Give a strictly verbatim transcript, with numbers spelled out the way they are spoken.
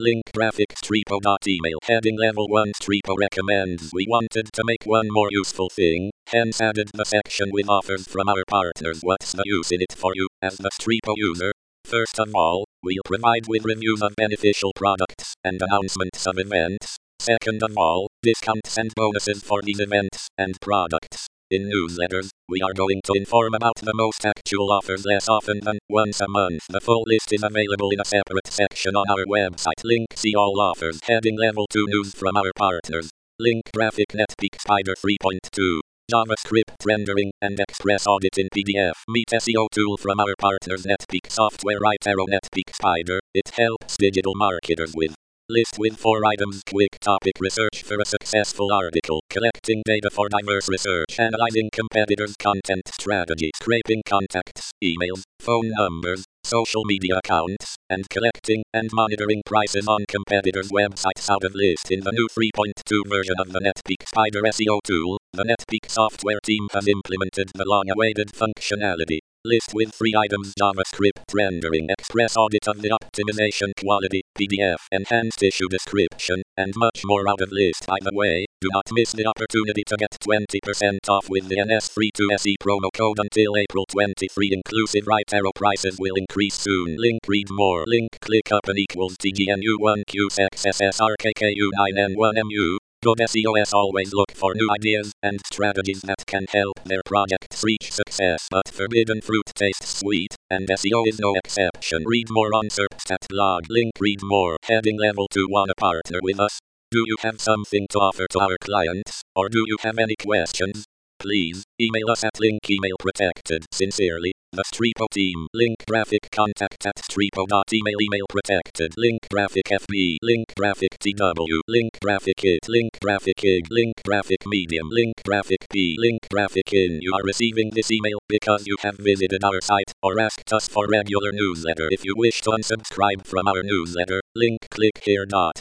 Link graphics Email heading level one Stripo recommends. We wanted to make one more useful thing, hence added the section with offers from our partners. What's the use in it for you, as the Stripo user? First of all, we'll provide with reviews of beneficial products and announcements of events. Second of all, discounts and bonuses for these events and products. In newsletters, we are going to inform about the most actual offers less often than once a month. The full list is available in a separate section on our website. Link see all offers. Heading level two news from our partners. Link graphic NetPeak Spider three point two. JavaScript rendering and Express Audit in P D F. Meet S E O tool from our partners NetPeak Software Right Arrow NetPeak Spider. It helps digital marketers with list with four items. Quick topic research for a successful article. Collecting data for diverse research. Analyzing competitors' content strategy. Scraping contacts, emails, phone numbers, social media accounts, and collecting and monitoring prices on competitors' websites out of list. In the new three point two version of the NetPeak Spider S E O tool, the NetPeak software team has implemented the long-awaited functionality. List with three items: JavaScript rendering, Express Audit of the optimization quality, P D F, enhanced issue description, and much more out of list. By the way, do not miss the opportunity to get twenty percent off with the N S thirty-two S E promo code until April twenty-third. Inclusive right arrow prices will increase soon. Link read more. Link click up and equals T G N U one Q X S S R K K U nine N one M U. Good S E Os always look for new ideas and strategies that can help their projects reach success. But forbidden fruit tastes sweet, and S E O is no exception. Read more on Serpstat blog. Link read more. Heading level two. Wanna partner with us? Do you have something to offer to our clients, or do you have any questions? Please email us at link email protected. Sincerely, the Stripo team. Link graphic contact at stripo.email email protected. Link graphic F B. Link graphic T W. Link graphic it. Link graphic I G. Link graphic medium. Link graphic P. Link graphic in. You are receiving this email because you have visited our site or asked us for regular newsletter. If you wish to unsubscribe from our newsletter, link click here. Dot.